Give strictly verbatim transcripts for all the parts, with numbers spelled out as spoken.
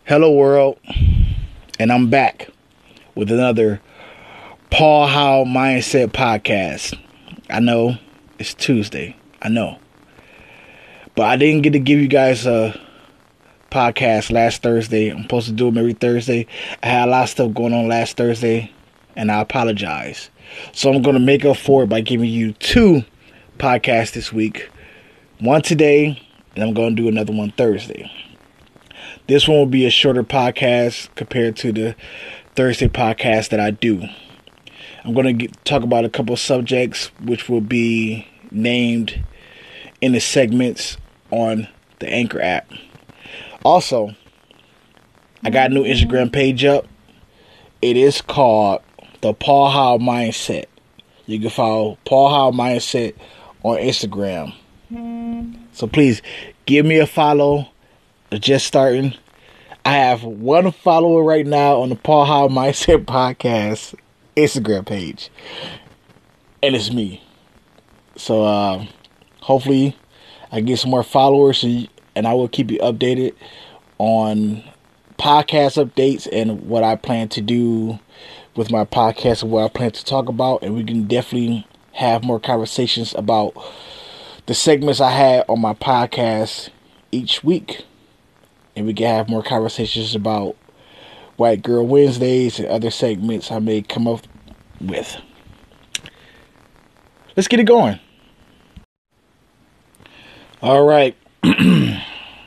Hello world, and I'm back with another Paul Howe Mindset podcast. I know it's Tuesday, I know, but I didn't get to give you guys a podcast last Thursday. I'm supposed to do them every Thursday. I had a lot of stuff going on last Thursday, and I apologize. So I'm going to make up for it by giving you two podcasts this week. One today, and I'm going to do another one Thursday. This one will be a shorter podcast compared to the Thursday podcast that I do. I'm going to get, talk about a couple of subjects which will be named in the segments on the Anchor app. Also, I got a new Instagram page up. It is called the Paul Howe Mindset. You can follow Paul Howe Mindset on Instagram. So please give me a follow. Just starting. I have one follower right now on the Paul Howe Mindset podcast Instagram page, and it's me. So uh, hopefully I get some more followers, and, and I will keep you updated on podcast updates and what I plan to do with my podcast and what I plan to talk about, and we can definitely have more conversations about the segments I had on my podcast each week. And we can have more conversations about White Girl Wednesdays and other segments I may come up with. Let's get it going. All right. I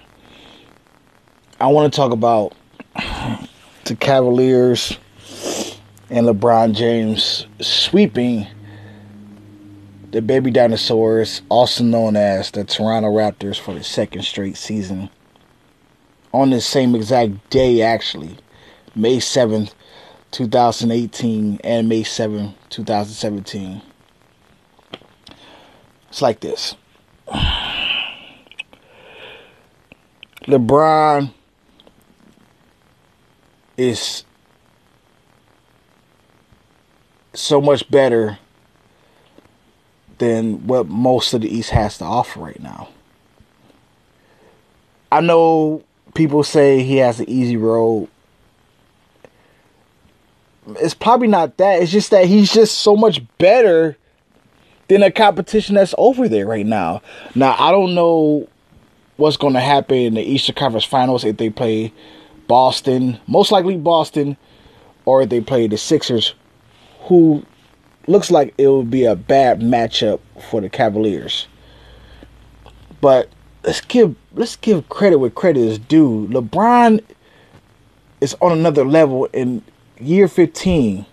want to talk about the Cavaliers and LeBron James sweeping the Baby Dinosaurs, also known as the Toronto Raptors, for the second straight season. On the same exact day, actually, May seventh, twenty eighteen, and May seventh, twenty seventeen. It's like this. LeBron is so much better than what most of the East has to offer right now. I know people say he has an easy road. It's probably not that. It's just that he's just so much better than the competition that's over there right now. Now, I don't know what's going to happen in the Eastern Conference Finals if they play Boston. Most likely Boston, or if they play the Sixers, who looks like it would be a bad matchup for the Cavaliers. But Let's give let's give credit where credit is due. LeBron is on another level in year fifteen.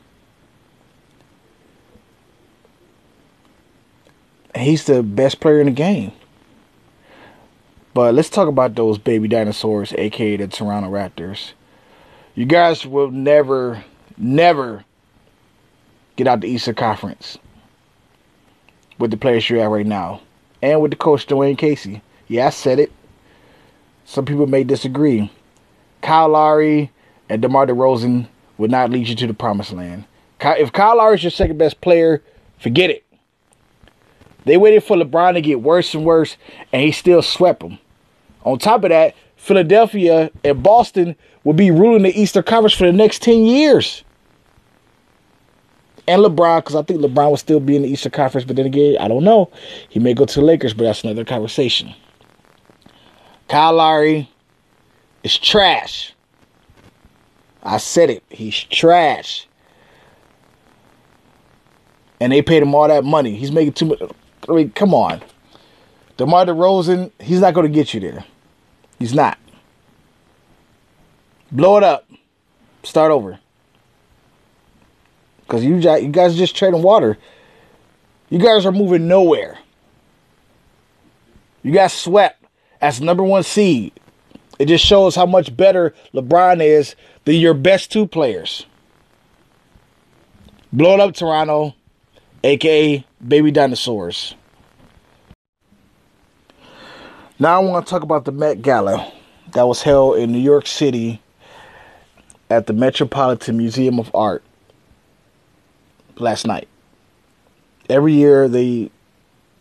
He's the best player in the game. But let's talk about those baby dinosaurs, aka the Toronto Raptors. You guys will never, never get out the Eastern Conference with the players you have right now. And with the coach, Dwayne Casey. Yeah, I said it. Some people may disagree. Kyle Lowry and DeMar DeRozan would not lead you to the promised land. If Kyle Lowry is your second best player, forget it. They waited for LeBron to get worse and worse, and he still swept them. On top of that, Philadelphia and Boston will be ruling the Eastern Conference for the next ten years. And LeBron, because I think LeBron will still be in the Eastern Conference, but then again, I don't know. He may go to the Lakers, but that's another conversation. Kyle Lowry is trash. I said it. He's trash. And they paid him all that money. He's making too much. I mean, come on. DeMar DeRozan, he's not going to get you there. He's not. Blow it up. Start over. Because you, you guys are just trading water. You guys are moving nowhere. You got swept as number one seed. It just shows how much better LeBron is than your best two players. Blow it up, Toronto, a k a. Baby Dinosaurs. Now I want to talk about the Met Gala that was held in New York City at the Metropolitan Museum of Art last night. Every year they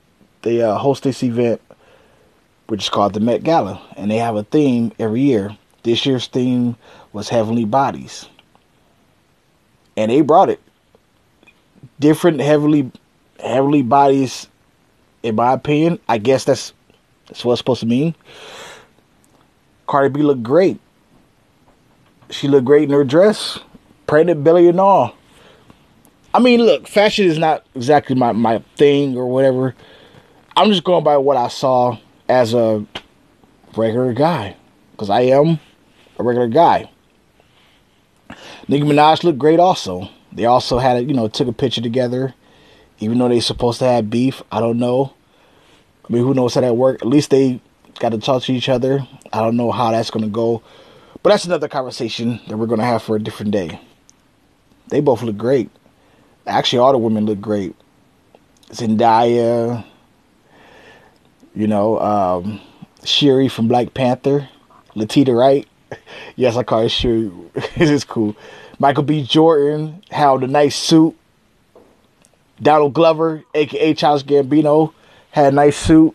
they uh, host this event, which is called the Met Gala, and they have a theme every year. This year's theme was Heavenly Bodies. And they brought it. Different heavenly heavenly bodies, in my opinion. I guess that's that's what it's supposed to mean. Cardi B looked great. She looked great in her dress. Pregnant belly and all. I mean, look, fashion is not exactly my, my thing or whatever. I'm just going by what I saw as a regular guy. Because I am a regular guy. Nicki Minaj looked great also. They also had, a, you know, took a picture together. Even though they supposed to have beef. I don't know. I mean, who knows how that worked. At least they got to talk to each other. I don't know how that's going to go. But that's another conversation that we're going to have for a different day. They both look great. Actually, all the women look great. Zendaya. You know, um, Shuri from Black Panther. Letitia Wright. Yes, I call her Shuri. It is cool. Michael B. Jordan. Had a nice suit. Donald Glover, a k a. Childish Gambino, had a nice suit.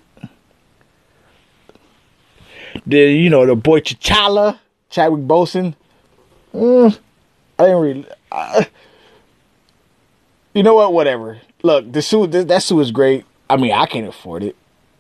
Then, you know, the boy T'Challa, Chadwick Boseman. Mm, I didn't really... Uh, you know what? Whatever. Look, the suit, that suit is great. I mean, I can't afford it.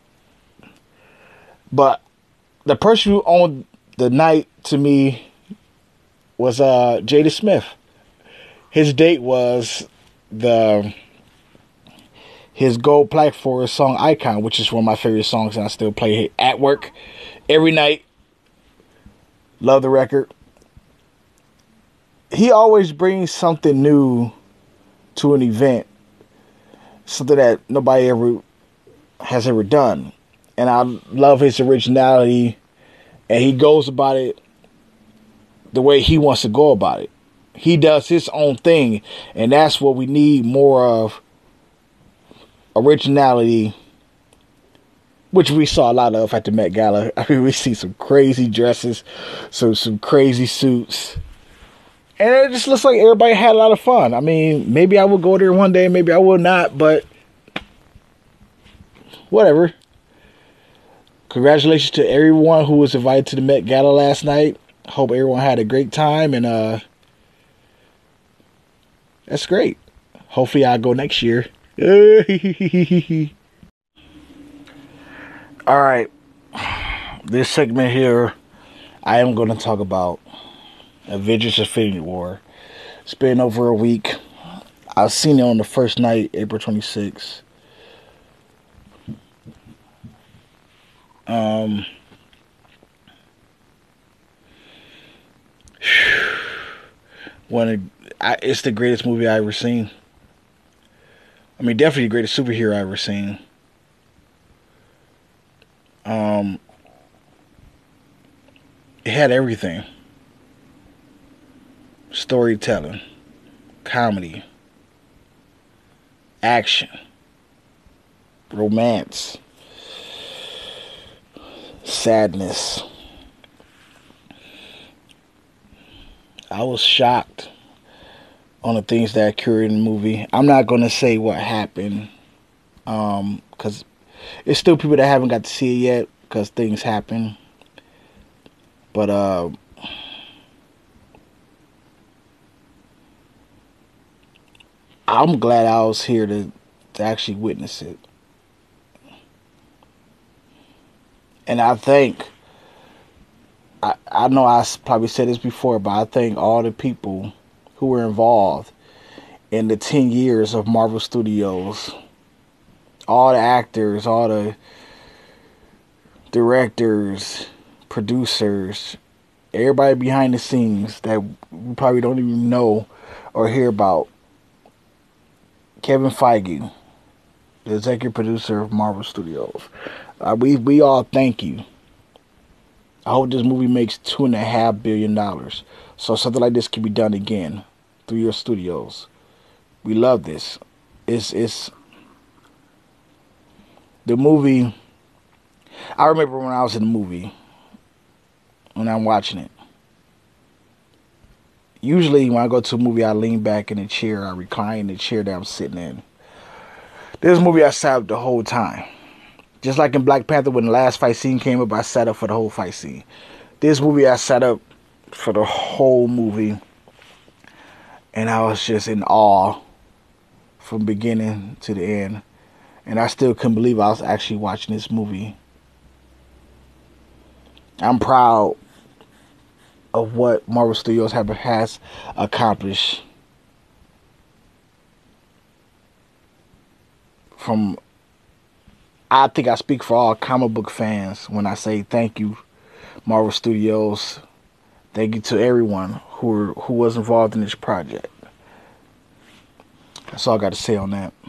But the person who owned the night to me was uh, Jada Smith. His date was the... his gold plaque for his song Icon, which is one of my favorite songs, and I still play it at work every night. Love the record. He always brings something new to an event. Something that nobody ever has ever done. And I love his originality. And he goes about it the way he wants to go about it. He does his own thing. And that's what we need more of. Originality, which we saw a lot of at the Met Gala. I mean, we see some crazy dresses, some some crazy suits, and it just looks like everybody had a lot of fun. I mean, maybe I will go there one day, maybe I will not, but whatever. Congratulations to everyone who was invited to the Met Gala last night. Hope everyone had a great time, and uh, that's great. Hopefully, I'll go next year. Alright, this segment here, I am going to talk about Avengers Infinity War. It's been over a week. I've seen it on the first night, April twenty-sixth. Um, when I, it's the greatest movie I ever seen. I mean, definitely the greatest superhero I've ever seen. Um, it had everything. Storytelling, comedy, action, romance, sadness. I was shocked on the things that occurred in the movie. I'm not going to say what happened, um, because it's still people that haven't got to see it yet, because things happen. But, uh, I'm glad I was here to, to actually witness it. And I think, I, I know I probably said this before, but I think all the people who were involved in the ten years of Marvel Studios, all the actors, all the directors, producers, everybody behind the scenes that we probably don't even know or hear about. Kevin Feige, the executive producer of Marvel Studios. Uh, we we all thank you. I hope this movie makes two and a half billion dollars, so something like this can be done again through your studios. We love this. It's it's the movie. I remember when I was in the movie, when I'm watching it. Usually when I go to a movie, I lean back in the chair, I recline in the chair that I'm sitting in. This movie, I sat up the whole time. Just like in Black Panther, when the last fight scene came up, I sat up for the whole fight scene. This movie I sat up for the whole movie, and I was just in awe from beginning to the end. And I still couldn't believe I was actually watching this movie. I'm proud of what Marvel Studios have, has accomplished. From, I think I speak for all comic book fans when I say thank you, Marvel Studios. Thank you to everyone who were, who was involved in this project. That's all I got to say on that.